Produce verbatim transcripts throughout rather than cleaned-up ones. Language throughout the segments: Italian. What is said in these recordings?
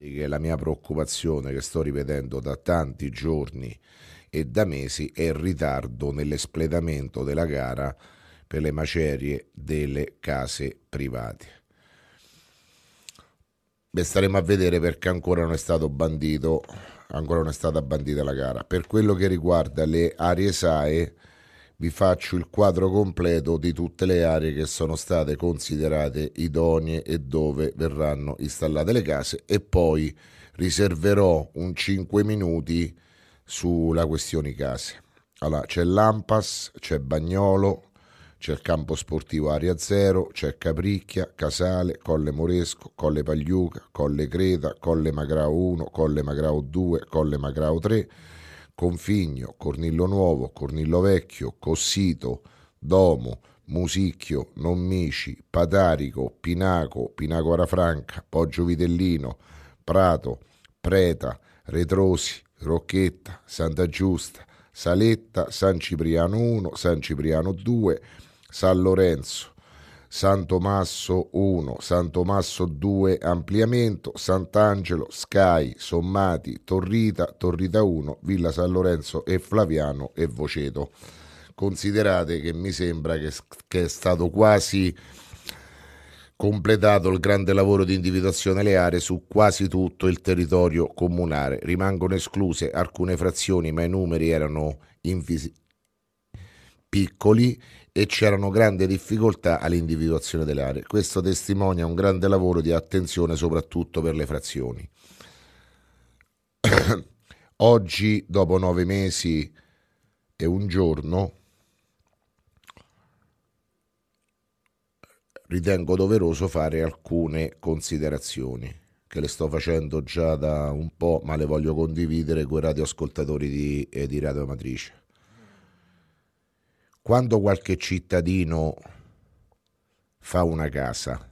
che la mia preoccupazione, che sto ripetendo da tanti giorni e da mesi, è il ritardo nell'espletamento della gara per le macerie delle case private. Beh, staremo a vedere, perché ancora non è stato bandito, ancora non è stata bandita la gara. Per quello che riguarda le aree S A E, vi faccio il quadro completo di tutte le aree che sono state considerate idonee e dove verranno installate le case, e poi riserverò un cinque minuti sulla questione case. Allora, c'è l'Ampas, c'è Bagnolo, c'è il campo sportivo Aria Zero, c'è Capricchia, Casale, Colle Moresco, Colle Pagliuca, Colle Creta, Colle Magrao uno, Colle Magrao due, Colle Magrao tre, Configno, Cornillo Nuovo, Cornillo Vecchio, Cossito, Domo, Musicchio, Nonmici, Patarico, Pinaco, Pinaco Arafranca, Poggio Vitellino, Prato, Preta, Retrosi, Rocchetta, Santa Giusta, Saletta, San Cipriano uno, San Cipriano due, San Lorenzo, San Tommaso uno, San Tommaso due ampliamento, Sant'Angelo, Scai, Sommati, Torrita, Torrita uno, Villa San Lorenzo e Flaviano e Voceto. Considerate che mi sembra che, che è stato quasi completato il grande lavoro di individuazione delle aree su quasi tutto il territorio comunale. Rimangono escluse alcune frazioni, ma i numeri erano invisi- piccoli e c'erano grandi difficoltà all'individuazione delle aree. Questo testimonia un grande lavoro di attenzione soprattutto per le frazioni. Oggi, dopo nove mesi e un giorno, ritengo doveroso fare alcune considerazioni che le sto facendo già da un po', ma le voglio condividere con i radioascoltatori di, eh, di Radio Matrice. Quando qualche cittadino fa una casa,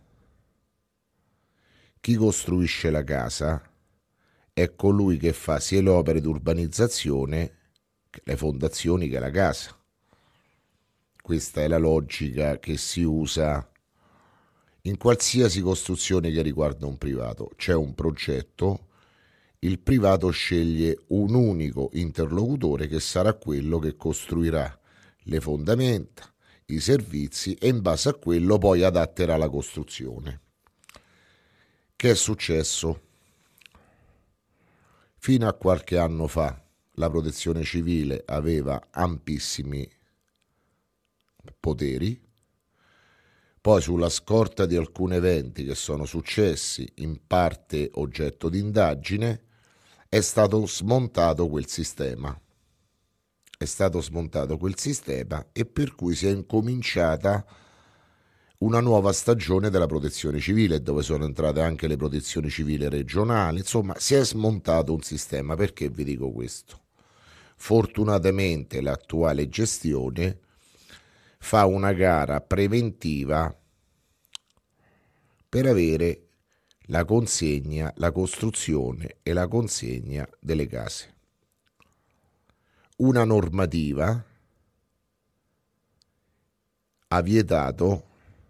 chi costruisce la casa è colui che fa sia le opere di urbanizzazione, le fondazioni, che la casa. Questa è la logica che si usa in qualsiasi costruzione che riguarda un privato. C'è un progetto, il privato sceglie un unico interlocutore che sarà quello che costruirà le fondamenta, i servizi, e in base a quello poi adatterà la costruzione. Che è successo? Fino a qualche anno fa la Protezione Civile aveva ampissimi poteri. Poi, sulla scorta di alcuni eventi che sono successi, in parte oggetto di indagine, è stato smontato quel sistema. È stato smontato quel sistema e per cui si è incominciata una nuova stagione della protezione civile, dove sono entrate anche le protezioni civili regionali. Insomma, si è smontato un sistema. Perché vi dico questo? Fortunatamente l'attuale gestione fa una gara preventiva per avere la consegna, la costruzione e la consegna delle case. Una normativa ha vietato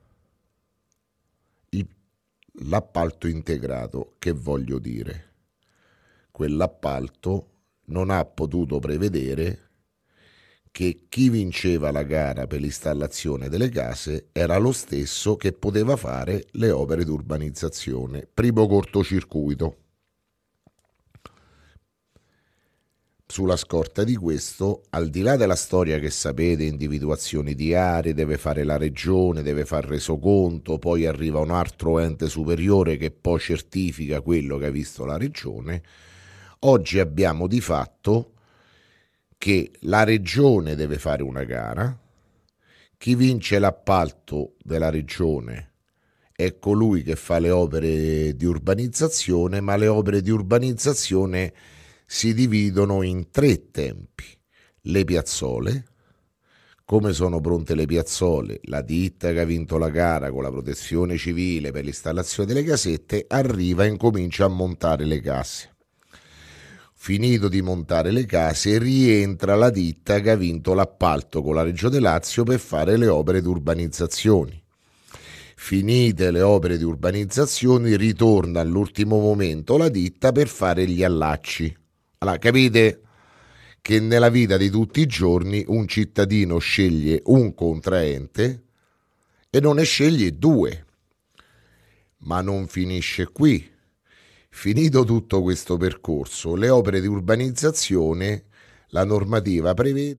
il, l'appalto integrato. Che voglio dire? Quell'appalto non ha potuto prevedere che chi vinceva la gara per l'installazione delle case era lo stesso che poteva fare le opere di urbanizzazione. Primo cortocircuito. Sulla scorta di questo, al di là della storia che sapete, individuazioni di aree, deve fare la regione, deve fare resoconto, poi arriva un altro ente superiore che poi certifica quello che ha visto la regione, oggi abbiamo di fatto che la regione deve fare una gara, chi vince l'appalto della regione è colui che fa le opere di urbanizzazione, ma le opere di urbanizzazione si dividono in tre tempi. Le piazzole, come sono pronte le piazzole, la ditta che ha vinto la gara con la protezione civile per l'installazione delle casette arriva e incomincia a montare le case. Finito di montare le case, rientra la ditta che ha vinto l'appalto con la Regione Lazio per fare le opere di urbanizzazione. Finite le opere di urbanizzazione, ritorna all'ultimo momento la ditta per fare gli allacci. Allora, capite che nella vita di tutti i giorni un cittadino sceglie un contraente e non ne sceglie due. Ma non finisce qui. Finito tutto questo percorso, le opere di urbanizzazione, la normativa prevede